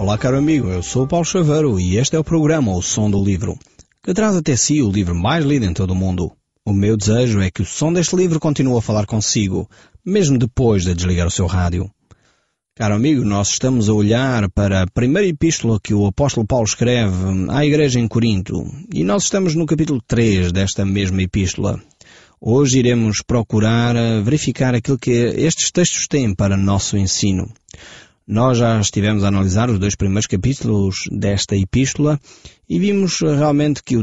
Olá, caro amigo, eu sou o Paulo Chaveiro e este é o programa O Som do Livro, que traz até si o livro mais lido em todo o mundo. O meu desejo é que o som deste livro continue a falar consigo, mesmo depois de desligar o seu rádio. Caro amigo, nós estamos a olhar para a primeira epístola que o apóstolo Paulo escreve à igreja em Corinto, e nós estamos no capítulo 3 desta mesma epístola. Hoje iremos procurar verificar aquilo que estes textos têm para nosso ensino. Nós já estivemos a analisar os 2 primeiros capítulos desta epístola e vimos realmente que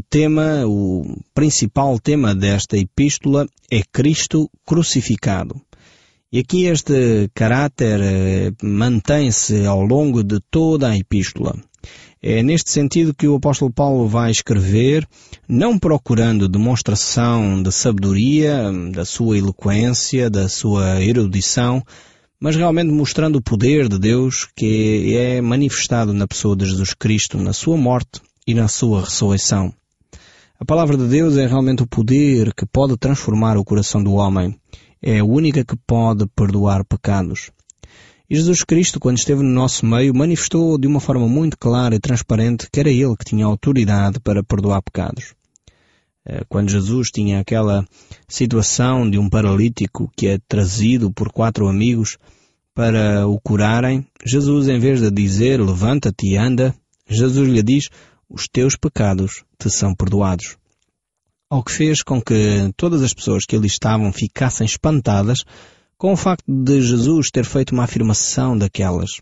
o principal tema desta epístola é Cristo crucificado. E aqui este caráter mantém-se ao longo de toda a epístola. É neste sentido que o apóstolo Paulo vai escrever, não procurando demonstração de sabedoria, da sua eloquência, da sua erudição, mas realmente mostrando o poder de Deus que é manifestado na pessoa de Jesus Cristo, na sua morte e na sua ressurreição. A palavra de Deus é realmente o poder que pode transformar o coração do homem. É a única que pode perdoar pecados. E Jesus Cristo, quando esteve no nosso meio, manifestou de uma forma muito clara e transparente que era Ele que tinha autoridade para perdoar pecados. Quando Jesus tinha aquela situação de um paralítico que é trazido por 4 amigos para o curarem, Jesus, em vez de dizer, levanta-te e anda, Jesus lhe diz, os teus pecados te são perdoados. Ao que fez com que todas as pessoas que ali estavam ficassem espantadas com o facto de Jesus ter feito uma afirmação daquelas.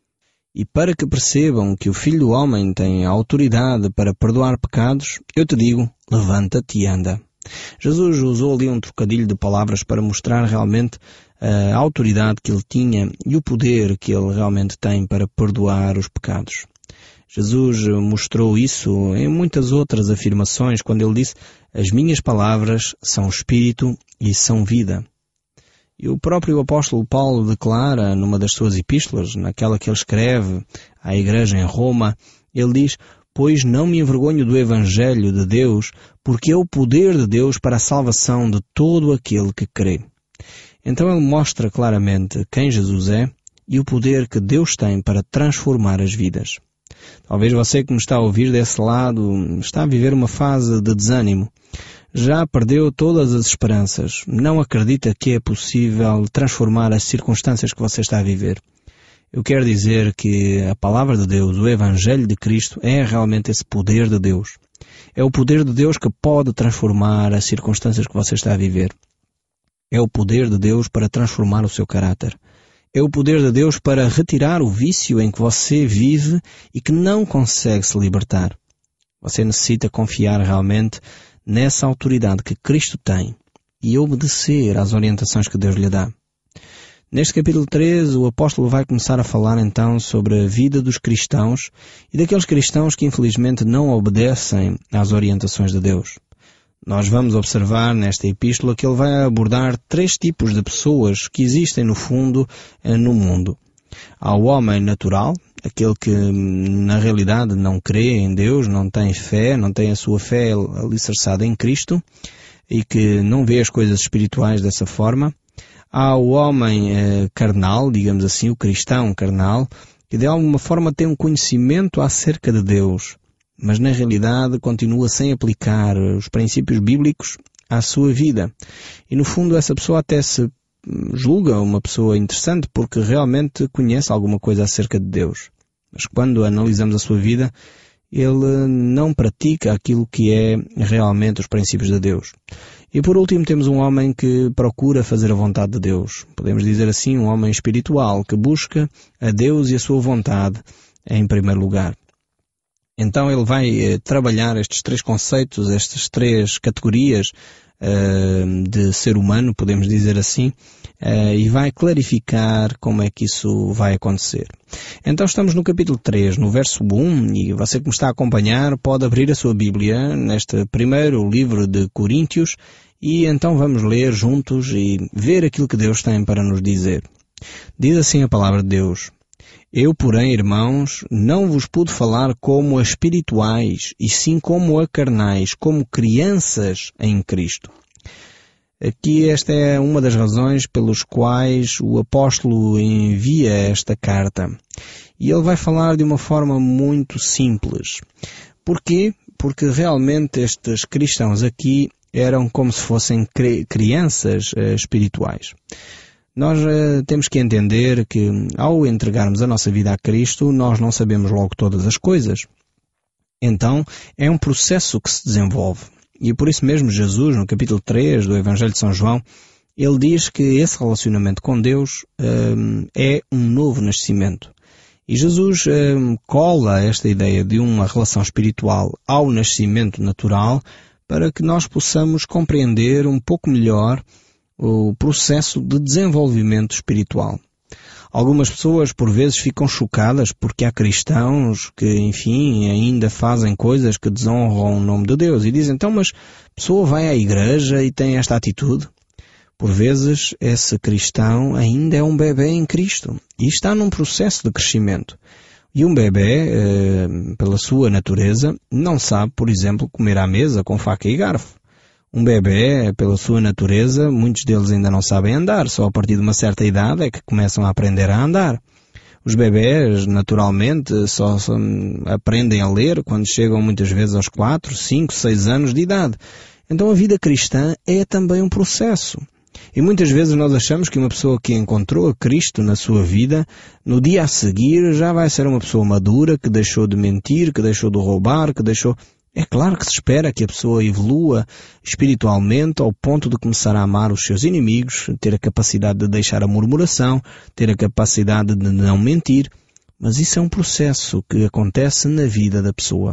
E para que percebam que o Filho do Homem tem a autoridade para perdoar pecados, eu te digo, levanta-te e anda. Jesus usou ali um trocadilho de palavras para mostrar realmente a autoridade que ele tinha e o poder que ele realmente tem para perdoar os pecados. Jesus mostrou isso em muitas outras afirmações quando ele disse, as minhas palavras são espírito e são vida. E o próprio apóstolo Paulo declara numa das suas epístolas, naquela que ele escreve à igreja em Roma, ele diz, pois não me envergonho do Evangelho de Deus, porque é o poder de Deus para a salvação de todo aquele que crê. Então ele mostra claramente quem Jesus é e o poder que Deus tem para transformar as vidas. Talvez você que me está a ouvir desse lado está a viver uma fase de desânimo. Já perdeu todas as esperanças. Não acredita que é possível transformar as circunstâncias que você está a viver. Eu quero dizer que a palavra de Deus, o Evangelho de Cristo, é realmente esse poder de Deus. É o poder de Deus que pode transformar as circunstâncias que você está a viver. É o poder de Deus para transformar o seu caráter. É o poder de Deus para retirar o vício em que você vive e que não consegue se libertar. Você necessita confiar realmente nessa autoridade que Cristo tem e obedecer às orientações que Deus lhe dá. Neste capítulo 3, o apóstolo vai começar a falar então sobre a vida dos cristãos e daqueles cristãos que infelizmente não obedecem às orientações de Deus. Nós vamos observar nesta epístola que ele vai abordar 3 tipos de pessoas que existem no fundo no mundo. Há o homem natural, aquele que na realidade não crê em Deus, não tem fé, não tem a sua fé alicerçada em Cristo e que não vê as coisas espirituais dessa forma. Há o homem carnal, digamos assim, o cristão carnal, que de alguma forma tem um conhecimento acerca de Deus, mas na realidade continua sem aplicar os princípios bíblicos à sua vida. E no fundo essa pessoa até se julga uma pessoa interessante porque realmente conhece alguma coisa acerca de Deus. Mas quando analisamos a sua vida, ele não pratica aquilo que é realmente os princípios de Deus. E por último temos um homem que procura fazer a vontade de Deus. Podemos dizer assim, um homem espiritual que busca a Deus e a sua vontade em primeiro lugar. Então ele vai trabalhar estes 3 conceitos, estas 3 categorias de ser humano, podemos dizer assim, e vai clarificar como é que isso vai acontecer. Então estamos no capítulo 3, no verso 1, e você que me está a acompanhar pode abrir a sua Bíblia neste primeiro livro de Coríntios, e então vamos ler juntos e ver aquilo que Deus tem para nos dizer. Diz assim a palavra de Deus: Eu, porém, irmãos, não vos pude falar como a espirituais, e sim como a carnais, como crianças em Cristo. Aqui esta é uma das razões pelos quais o apóstolo envia esta carta. E ele vai falar de uma forma muito simples. Porquê? Porque realmente estes cristãos aqui eram como se fossem crianças espirituais. Nós temos que entender que ao entregarmos a nossa vida a Cristo, nós não sabemos logo todas as coisas. Então, é um processo que se desenvolve. E por isso mesmo Jesus, no capítulo 3 do Evangelho de São João, ele diz que esse relacionamento com Deus é um novo nascimento. E Jesus cola esta ideia de uma relação espiritual ao nascimento natural para que nós possamos compreender um pouco melhor o processo de desenvolvimento espiritual. Algumas pessoas por vezes ficam chocadas porque há cristãos que, enfim, ainda fazem coisas que desonram o nome de Deus e dizem, então, mas a pessoa vai à igreja e tem esta atitude? Por vezes, esse cristão ainda é um bebê em Cristo e está num processo de crescimento. E um bebê, pela sua natureza, não sabe, por exemplo, comer à mesa com faca e garfo. Um bebê, pela sua natureza, muitos deles ainda não sabem andar, só a partir de uma certa idade é que começam a aprender a andar. Os bebés, naturalmente, só aprendem a ler quando chegam muitas vezes aos 4, 5, 6 anos de idade. Então a vida cristã é também um processo. E muitas vezes nós achamos que uma pessoa que encontrou a Cristo na sua vida, no dia a seguir já vai ser uma pessoa madura, que deixou de mentir, que deixou de roubar, que deixou... É claro que se espera que a pessoa evolua espiritualmente ao ponto de começar a amar os seus inimigos, ter a capacidade de deixar a murmuração, ter a capacidade de não mentir, mas isso é um processo que acontece na vida da pessoa.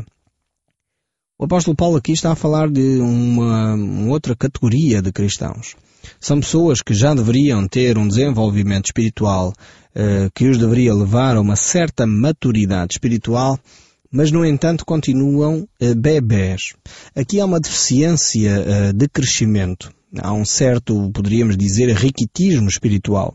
O apóstolo Paulo aqui está a falar de uma outra categoria de cristãos. São pessoas que já deveriam ter um desenvolvimento espiritual que os deveria levar a uma certa maturidade espiritual, mas, no entanto, continuam bebés. Aqui há uma deficiência de crescimento. Há um certo, poderíamos dizer, riquitismo espiritual.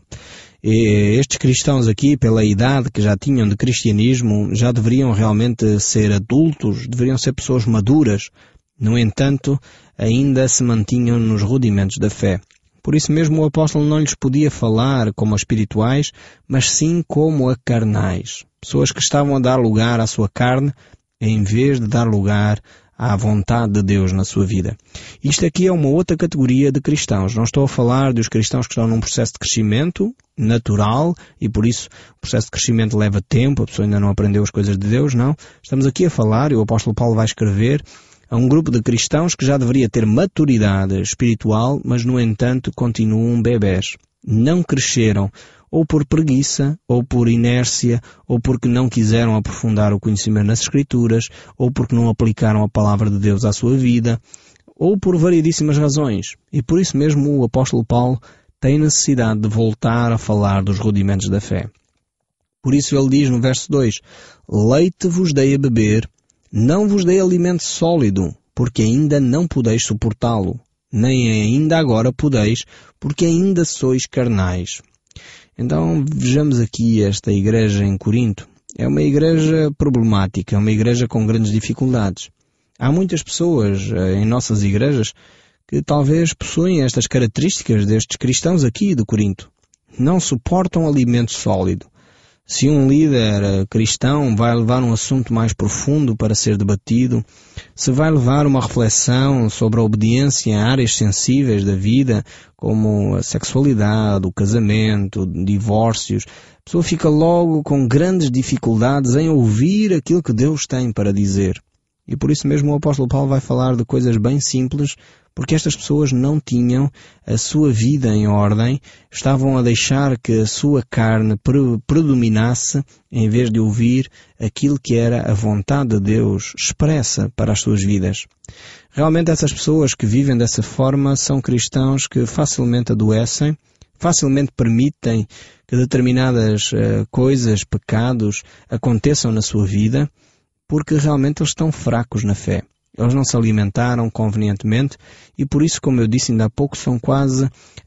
E estes cristãos aqui, pela idade que já tinham de cristianismo, já deveriam realmente ser adultos, deveriam ser pessoas maduras. No entanto, ainda se mantinham nos rudimentos da fé. Por isso mesmo o apóstolo não lhes podia falar como a espirituais, mas sim como a carnais. Pessoas que estavam a dar lugar à sua carne, em vez de dar lugar à vontade de Deus na sua vida. Isto aqui é uma outra categoria de cristãos. Não estou a falar dos cristãos que estão num processo de crescimento natural, e por isso o processo de crescimento leva tempo, a pessoa ainda não aprendeu as coisas de Deus, não. Estamos aqui a falar, e o apóstolo Paulo vai escrever, a um grupo de cristãos que já deveria ter maturidade espiritual, mas no entanto continuam bebés. Não cresceram, ou por preguiça, ou por inércia, ou porque não quiseram aprofundar o conhecimento nas Escrituras, ou porque não aplicaram a palavra de Deus à sua vida, ou por variedíssimas razões. E por isso mesmo o apóstolo Paulo tem necessidade de voltar a falar dos rudimentos da fé. Por isso ele diz no verso 2, leite vos dei a beber, não vos dei alimento sólido, porque ainda não podeis suportá-lo, nem ainda agora podeis, porque ainda sois carnais. Então vejamos aqui esta igreja em Corinto. É uma igreja problemática, é uma igreja com grandes dificuldades. Há muitas pessoas em nossas igrejas que talvez possuem estas características destes cristãos aqui de Corinto. Não suportam alimento sólido. Se um líder cristão vai levar um assunto mais profundo para ser debatido, se vai levar uma reflexão sobre a obediência em áreas sensíveis da vida, como a sexualidade, o casamento, divórcios, a pessoa fica logo com grandes dificuldades em ouvir aquilo que Deus tem para dizer. E por isso mesmo o apóstolo Paulo vai falar de coisas bem simples, porque estas pessoas não tinham a sua vida em ordem, estavam a deixar que a sua carne predominasse em vez de ouvir aquilo que era a vontade de Deus expressa para as suas vidas. Realmente essas pessoas que vivem dessa forma são cristãos que facilmente adoecem, facilmente permitem que determinadas coisas, pecados, aconteçam na sua vida, porque realmente eles estão fracos na fé. Eles não se alimentaram convenientemente e por isso, como eu disse ainda há pouco, são quase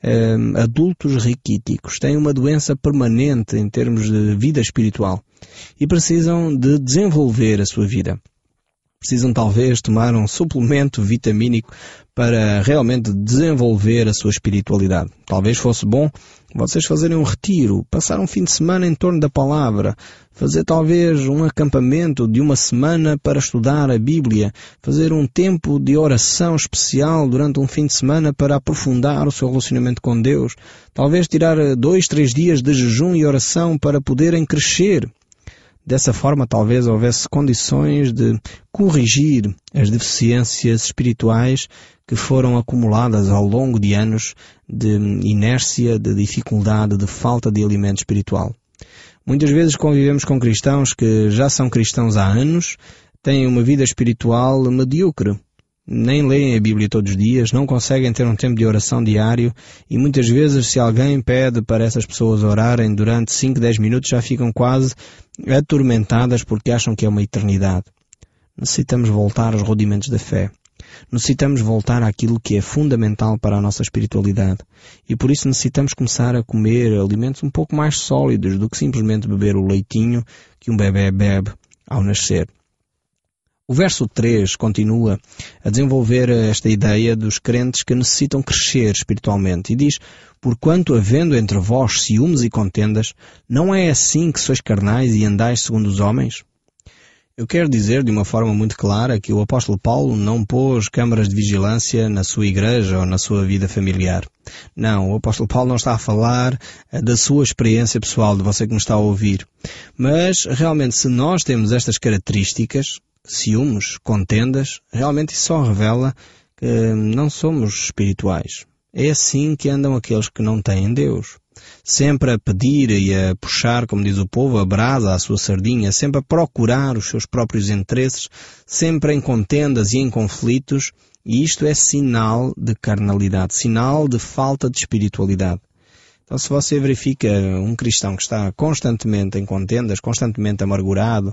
adultos raquíticos. Têm uma doença permanente em termos de vida espiritual e precisam de desenvolver a sua vida. Precisam talvez tomar um suplemento vitamínico para realmente desenvolver a sua espiritualidade. Talvez fosse bom vocês fazerem um retiro, passar um fim de semana em torno da palavra, fazer talvez um acampamento de uma semana para estudar a Bíblia, fazer um tempo de oração especial durante um fim de semana para aprofundar o seu relacionamento com Deus, talvez tirar 2-3 dias de jejum e oração para poderem crescer. Dessa forma, talvez houvesse condições de corrigir as deficiências espirituais que foram acumuladas ao longo de anos de inércia, de dificuldade, de falta de alimento espiritual. Muitas vezes convivemos com cristãos que já são cristãos há anos, têm uma vida espiritual medíocre. Nem leem a Bíblia todos os dias, não conseguem ter um tempo de oração diário e muitas vezes se alguém pede para essas pessoas orarem durante 5-10 minutos já ficam quase atormentadas porque acham que é uma eternidade. Necessitamos voltar aos rudimentos da fé. Necessitamos voltar àquilo que é fundamental para a nossa espiritualidade. E por isso necessitamos começar a comer alimentos um pouco mais sólidos do que simplesmente beber o leitinho que um bebê bebe ao nascer. O verso 3 continua a desenvolver esta ideia dos crentes que necessitam crescer espiritualmente e diz: porquanto havendo entre vós ciúmes e contendas, não é assim que sois carnais e andais segundo os homens? Eu quero dizer de uma forma muito clara que o apóstolo Paulo não pôs câmaras de vigilância na sua igreja ou na sua vida familiar. Não, o apóstolo Paulo não está a falar da sua experiência pessoal, de você que me está a ouvir. Mas, realmente, se nós temos estas características, ciúmes, contendas, realmente isso só revela que não somos espirituais. É assim que andam aqueles que não têm Deus. Sempre a pedir e a puxar, como diz o povo, a brasa à sua sardinha, sempre a procurar os seus próprios interesses, sempre em contendas e em conflitos, e isto é sinal de carnalidade, sinal de falta de espiritualidade. Então, se você verifica um cristão que está constantemente em contendas, constantemente amargurado,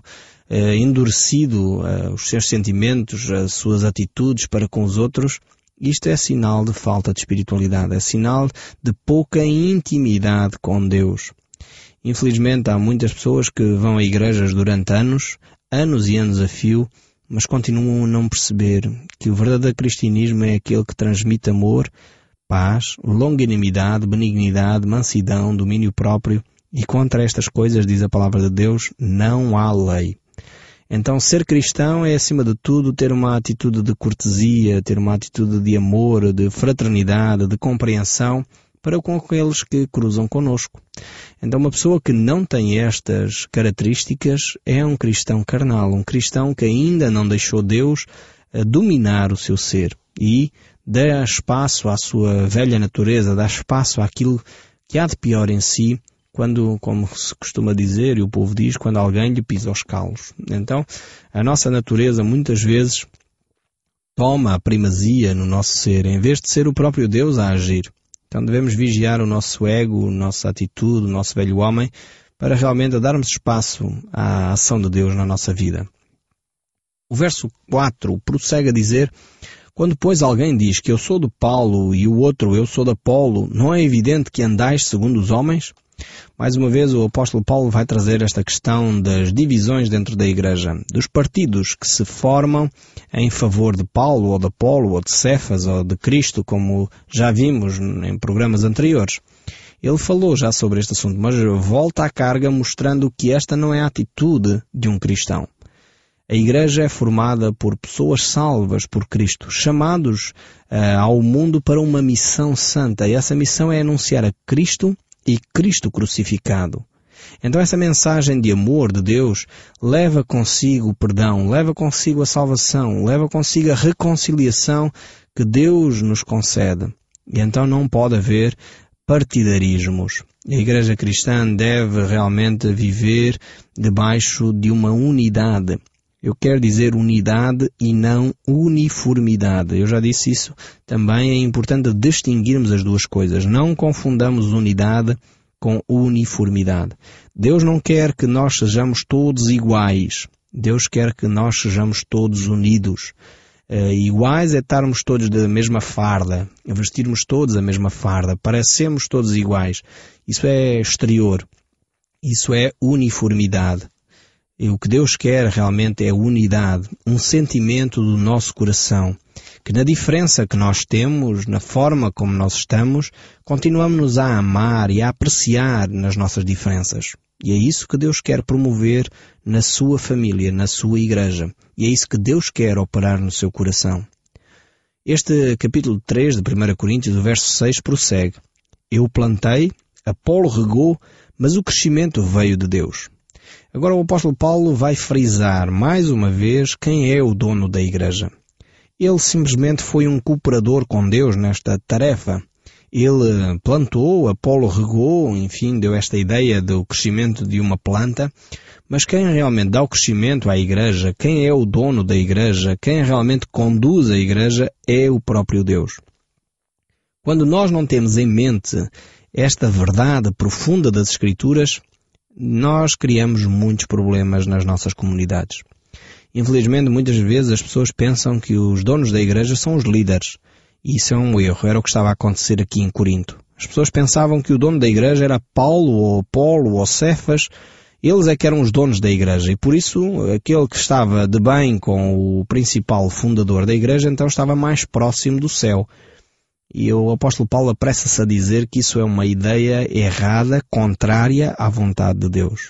endurecido os seus sentimentos, as suas atitudes para com os outros, isto é sinal de falta de espiritualidade, é sinal de pouca intimidade com Deus. Infelizmente, há muitas pessoas que vão a igrejas durante anos e anos a fio, mas continuam a não perceber que o verdadeiro cristianismo é aquele que transmite amor, paz, longanimidade, benignidade, mansidão, domínio próprio, e contra estas coisas, diz a palavra de Deus, não há lei. Então, ser cristão é, acima de tudo, ter uma atitude de cortesia, ter uma atitude de amor, de fraternidade, de compreensão para com aqueles que cruzam conosco. Então, uma pessoa que não tem estas características é um cristão carnal, um cristão que ainda não deixou Deus dominar o seu ser e dá espaço à sua velha natureza, dá espaço àquilo que há de pior em si, quando, como se costuma dizer, e o povo diz, quando alguém lhe pisa os calos. Então, a nossa natureza muitas vezes toma a primazia no nosso ser, em vez de ser o próprio Deus a agir. Então devemos vigiar o nosso ego, a nossa atitude, o nosso velho homem, para realmente darmos espaço à ação de Deus na nossa vida. O verso 4 prossegue a dizer: quando, pois, alguém diz que eu sou de Paulo e o outro eu sou de Apolo, não é evidente que andais segundo os homens? Mais uma vez o apóstolo Paulo vai trazer esta questão das divisões dentro da igreja, dos partidos que se formam em favor de Paulo ou de Apolo ou de Cefas ou de Cristo, como já vimos em programas anteriores. Ele falou já sobre este assunto, mas volta à carga mostrando que esta não é a atitude de um cristão. A igreja é formada por pessoas salvas por Cristo, chamados ao mundo para uma missão santa, e essa missão é anunciar a Cristo e Cristo crucificado. Então essa mensagem de amor de Deus leva consigo o perdão, leva consigo a salvação, leva consigo a reconciliação que Deus nos concede. E então não pode haver partidarismos. A igreja cristã deve realmente viver debaixo de uma unidade. Eu quero dizer unidade e não uniformidade. Eu já disse isso. Também é importante distinguirmos as duas coisas. Não confundamos unidade com uniformidade. Deus não quer que nós sejamos todos iguais. Deus quer que nós sejamos todos unidos. Iguais é estarmos todos da mesma farda, vestirmos todos a mesma farda, parecemos todos iguais. Isso é exterior. Isso é uniformidade. E o que Deus quer realmente é unidade, um sentimento do nosso coração, que na diferença que nós temos, na forma como nós estamos, continuamos a amar e a apreciar nas nossas diferenças. E é isso que Deus quer promover na sua família, na sua igreja. E é isso que Deus quer operar no seu coração. Este capítulo 3 de 1 Coríntios, o verso 6, prossegue. Eu plantei, Apolo regou, mas o crescimento veio de Deus. Agora o apóstolo Paulo vai frisar mais uma vez quem é o dono da igreja. Ele simplesmente foi um cooperador com Deus nesta tarefa. Ele plantou, Apolo regou, enfim, deu esta ideia do crescimento de uma planta, mas quem realmente dá o crescimento à igreja, quem é o dono da igreja, quem realmente conduz a igreja é o próprio Deus. Quando nós não temos em mente esta verdade profunda das Escrituras, nós criamos muitos problemas nas nossas comunidades. Infelizmente, muitas vezes as pessoas pensam que os donos da igreja são os líderes. E isso é um erro, era o que estava a acontecer aqui em Corinto. As pessoas pensavam que o dono da igreja era Paulo, ou Apolo, ou Cefas. Eles é que eram os donos da igreja. E por isso, aquele que estava de bem com o principal fundador da igreja, então estava mais próximo do céu. E o apóstolo Paulo apressa-se a dizer que isso é uma ideia errada, contrária à vontade de Deus.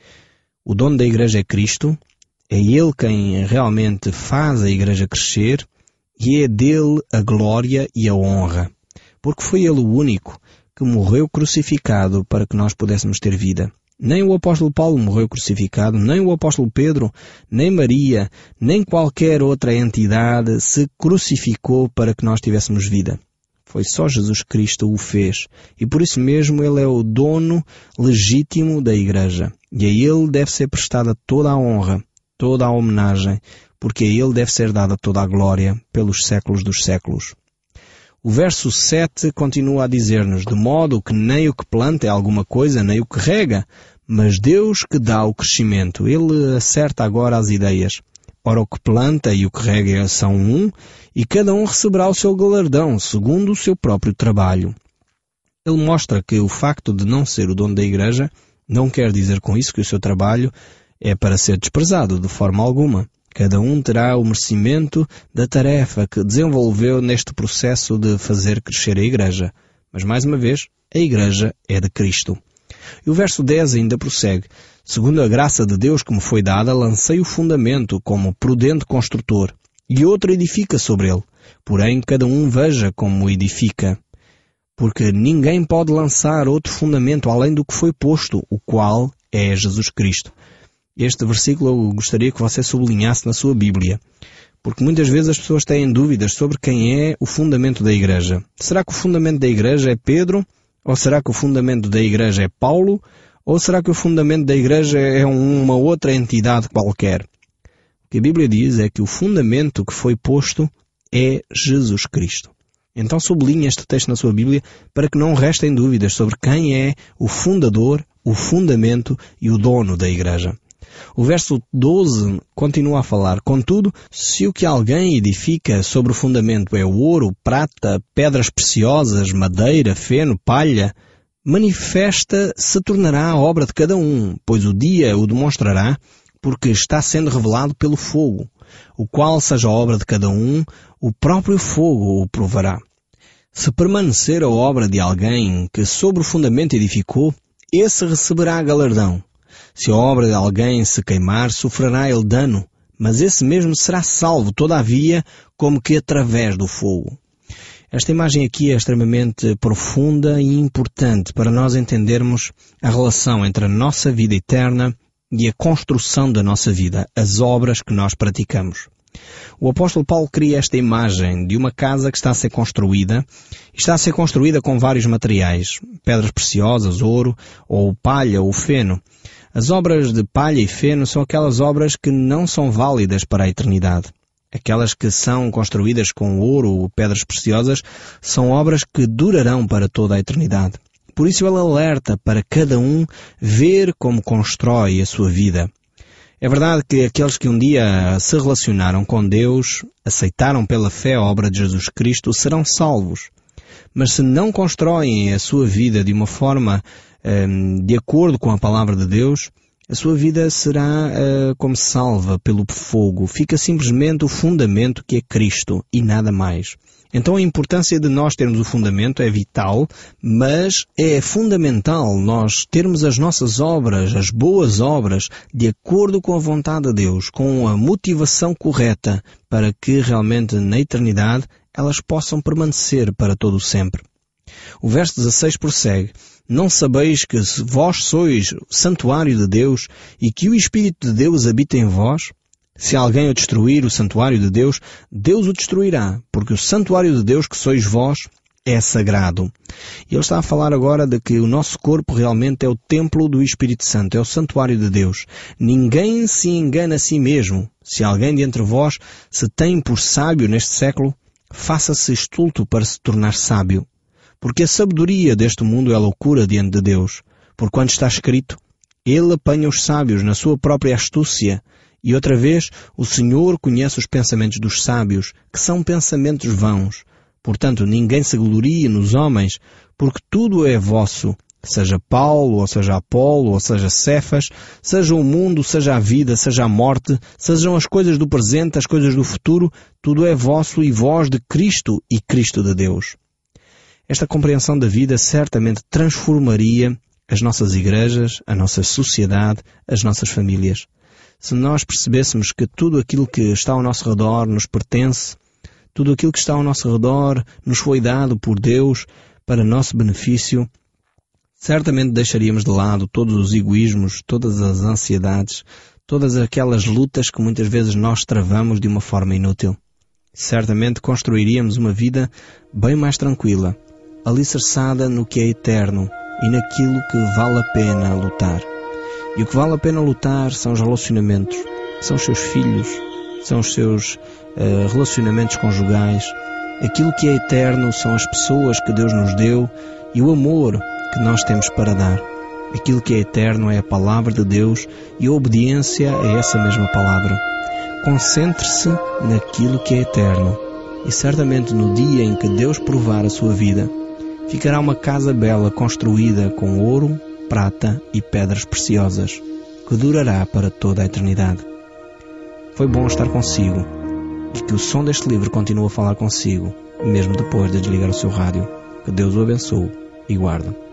O dono da igreja é Cristo, é Ele quem realmente faz a igreja crescer, e é dele a glória e a honra, porque foi ele o único que morreu crucificado para que nós pudéssemos ter vida. Nem o apóstolo Paulo morreu crucificado, nem o apóstolo Pedro, nem Maria, nem qualquer outra entidade se crucificou para que nós tivéssemos vida. Foi só Jesus Cristo o fez, e por isso mesmo ele é o dono legítimo da igreja, e a ele deve ser prestada toda a honra, toda a homenagem, porque a ele deve ser dada toda a glória pelos séculos dos séculos. O verso 7 continua a dizer-nos, de modo que nem o que planta é alguma coisa, nem o que rega, mas Deus que dá o crescimento. Ele acerta agora as ideias. Ora, o que planta e o que rega são um, e cada um receberá o seu galardão, segundo o seu próprio trabalho. Ele mostra que o facto de não ser o dono da igreja não quer dizer com isso que o seu trabalho é para ser desprezado de forma alguma. Cada um terá o merecimento da tarefa que desenvolveu neste processo de fazer crescer a igreja. Mas, mais uma vez, a igreja é de Cristo. E o verso 10 ainda prossegue. Segundo a graça de Deus que me foi dada, lancei o fundamento como prudente construtor, e outro edifica sobre ele. Porém, cada um veja como edifica. Porque ninguém pode lançar outro fundamento além do que foi posto, o qual é Jesus Cristo. Este versículo eu gostaria que você sublinhasse na sua Bíblia, porque muitas vezes as pessoas têm dúvidas sobre quem é o fundamento da igreja. Será que o fundamento da igreja é Pedro? Ou será que o fundamento da igreja é Paulo? Ou será que o fundamento da igreja é uma outra entidade qualquer? O que a Bíblia diz é que o fundamento que foi posto é Jesus Cristo. Então sublinhe este texto na sua Bíblia para que não restem dúvidas sobre quem é o fundador, o fundamento e o dono da igreja. O verso 12 continua a falar, contudo, se o que alguém edifica sobre o fundamento é ouro, prata, pedras preciosas, madeira, feno, palha, manifesta se tornará a obra de cada um, pois o dia o demonstrará, porque está sendo revelado pelo fogo, o qual seja a obra de cada um, o próprio fogo o provará. Se permanecer a obra de alguém que sobre o fundamento edificou, esse receberá galardão. Se a obra de alguém se queimar, sofrerá ele dano, mas esse mesmo será salvo, todavia, como que através do fogo. Esta imagem aqui é extremamente profunda e importante para nós entendermos a relação entre a nossa vida eterna e a construção da nossa vida, as obras que nós praticamos. O apóstolo Paulo cria esta imagem de uma casa que está a ser construída, e está a ser construída com vários materiais, pedras preciosas, ouro, ou palha, ou feno. As obras de palha e feno são aquelas obras que não são válidas para a eternidade. Aquelas que são construídas com ouro ou pedras preciosas são obras que durarão para toda a eternidade. Por isso ele alerta para cada um ver como constrói a sua vida. É verdade que aqueles que um dia se relacionaram com Deus, aceitaram pela fé a obra de Jesus Cristo, serão salvos. Mas se não constroem a sua vida de uma forma de acordo com a palavra de Deus, A sua vida será como salva pelo fogo. Fica simplesmente o fundamento que é Cristo e nada mais. Então a importância de nós termos o fundamento é vital, mas é fundamental nós termos as nossas obras, as boas obras, de acordo com a vontade de Deus, com a motivação correta, para que realmente na eternidade elas possam permanecer para todo o sempre. O verso 16 prossegue: Não sabeis que vós sois o santuário de Deus e que o Espírito de Deus habita em vós? Se alguém o destruir, o santuário de Deus, Deus o destruirá, porque o santuário de Deus que sois vós é sagrado. E ele está a falar agora de que o nosso corpo realmente é o templo do Espírito Santo, é o santuário de Deus. Ninguém se engana a si mesmo. Se alguém de entre vós se tem por sábio neste século, faça-se estulto para se tornar sábio. Porque a sabedoria deste mundo é loucura diante de Deus. Porquanto está escrito: Ele apanha os sábios na sua própria astúcia. E outra vez, o Senhor conhece os pensamentos dos sábios, que são pensamentos vãos. Portanto, ninguém se glorie nos homens, porque tudo é vosso, seja Paulo, ou seja Apolo, ou seja Cefas, seja o mundo, seja a vida, seja a morte, sejam as coisas do presente, as coisas do futuro, tudo é vosso e vós de Cristo e Cristo de Deus. Esta compreensão da vida certamente transformaria as nossas igrejas, a nossa sociedade, as nossas famílias. Se nós percebêssemos que tudo aquilo que está ao nosso redor nos pertence, tudo aquilo que está ao nosso redor nos foi dado por Deus para nosso benefício, certamente deixaríamos de lado todos os egoísmos, todas as ansiedades, todas aquelas lutas que muitas vezes nós travamos de uma forma inútil. Certamente construiríamos uma vida bem mais tranquila, alicerçada no que é eterno e naquilo que vale a pena lutar. E o que vale a pena lutar são os relacionamentos, são os seus filhos, são os seus relacionamentos conjugais. Aquilo que é eterno são as pessoas que Deus nos deu e o amor que nós temos para dar. Aquilo que é eterno é a palavra de Deus e a obediência a essa mesma palavra. Concentre-se naquilo que é eterno e certamente no dia em que Deus provar a sua vida, ficará uma casa bela construída com ouro, prata e pedras preciosas, que durará para toda a eternidade. Foi bom estar consigo e que o som deste livro continue a falar consigo, mesmo depois de desligar o seu rádio. Que Deus o abençoe e guarde.